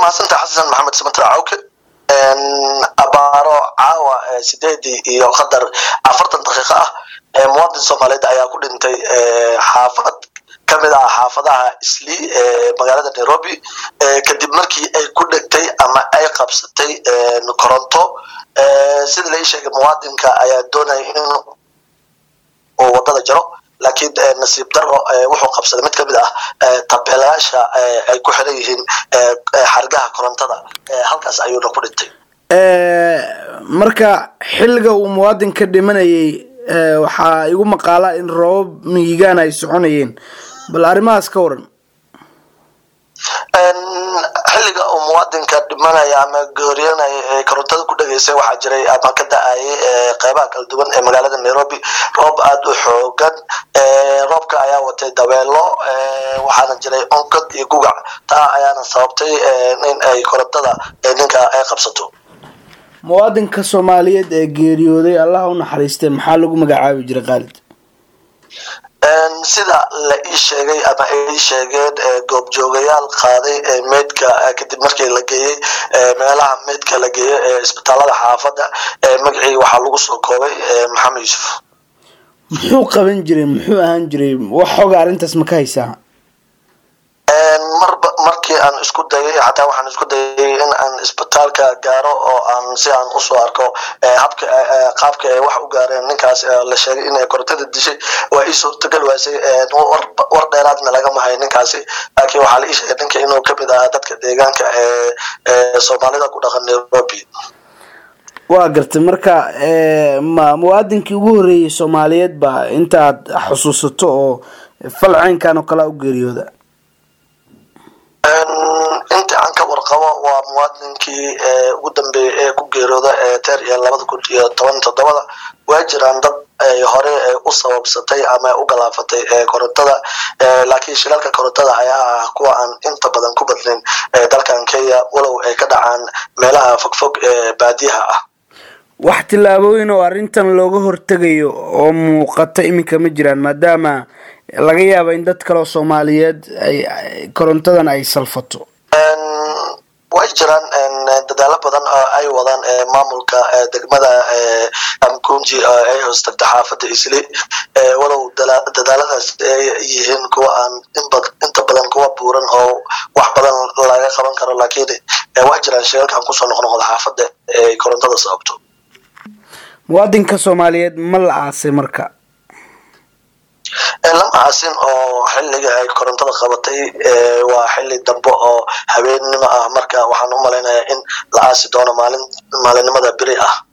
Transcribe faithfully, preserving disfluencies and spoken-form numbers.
ما سنت حسن محمد سمتر عوك أبارو عاوة سيدي يقدر عفرت دقيقة مواطن سومالي ayaa ku dhintay xaafad kamid ah xaafadaha Isli magaalada Nairobi kadib markii ay ku dhigtay ama ay qabsatay koronto sida la sheegay muwaadinka ayaa doonay in uu wadada jaro laakiin nasiib daro wuxuu qabsaday mid kamid ah tabeelaasha ay ku xiran yihiin xargaha korontada halkaas ayuu ku dhintay ee marka xilliga uu muwaadinka dhimanayay waxa igu maqaala in roob miigaan ay soconayeen bal arimaas ka waran ان xilliga uu muwaadinka dhimanaya ama gooriyanay korontada ku dhageysay waxa jiray ama ka daay qaybaha kala duwan ee magaalada Nairobi roob aad u xoogan roobka ayaa watay dabeelo waxaana jiray onkad iyo gugac taa ayaana sababtay in ay korontada ninka ay qabsato muwaadinka Soomaaliyeed ee geeriyooday Allah u naxariistay maxaa lagu magacaabi jiray Khalid ان sida la ii sheegay ama ay sheegeen goob joogayaal qaaday meedka kadib markii la geeyay meelaha meedka la geeyay isbitaalada xaafada magacii waxa lagu soo koobay Maxamed Yusuf muxuu qaban jiray muxuu ahaan jiray wax xog arintaas ma ka haysaa marba markii aan isku dayay hata waxaan isku dayay in aan isbitaalka gaaro oo aan si aan u soo arko habka qaabka ay wax u gaareen ninkaas la sheegay in ay korontada dishay waa ii suurtagal waasay war dheeraad ma laga mahay ninkaasi laakiin waxa la ii sheegay ninka inuu ka mid ahaa dadka deegaanka ee Soomaalida ku dhaqan Nairobi waa gartay marka ee muwaadinkii ugu horeeyay Soomaaliyeed ba inta aad xusuusato oo falcaynkan oo kala u geeriyooda انت عن كبر قوا ومواطنكي ugu dambeeyay ku geerooda tar iyo laba kun iyo toban iyo toddoba waajiraan dad ay hore u sababsatay ama u galaafatay korontada laakiin shilalka korontada ayaa kuwa aan inta badan ku badnayn dalkan Kenya walow ay ka dhacaan meelaha fogfog ee baadiyaha ah wax tilaabooyin oo arintan looga hortagayo oo muuqata imika ma jiraan maadaama laga yaabo in dad kale oo Soomaaliyeed ay korontadan ay salfato ان way jiraan dadaalo badan oo ay wadaan maamulka degmada Amkunji ay hoostagta xaafada Isli walow dadaaladaas ay yihiin kuwa aan inta badan kuwa buuran oo wax badan laga qaban karo laakiin way jiraan shirarka ku soo noqnoqda xaafada ee korontada sababto muwaadinka Soomaaliyeed ma la aasay marka لما عسين أو حل كورنتا قبطي وحل دمبو أو هبين نما مركا وحنو مالنا إن العاصي دونا مالن مالن ماذا بريئة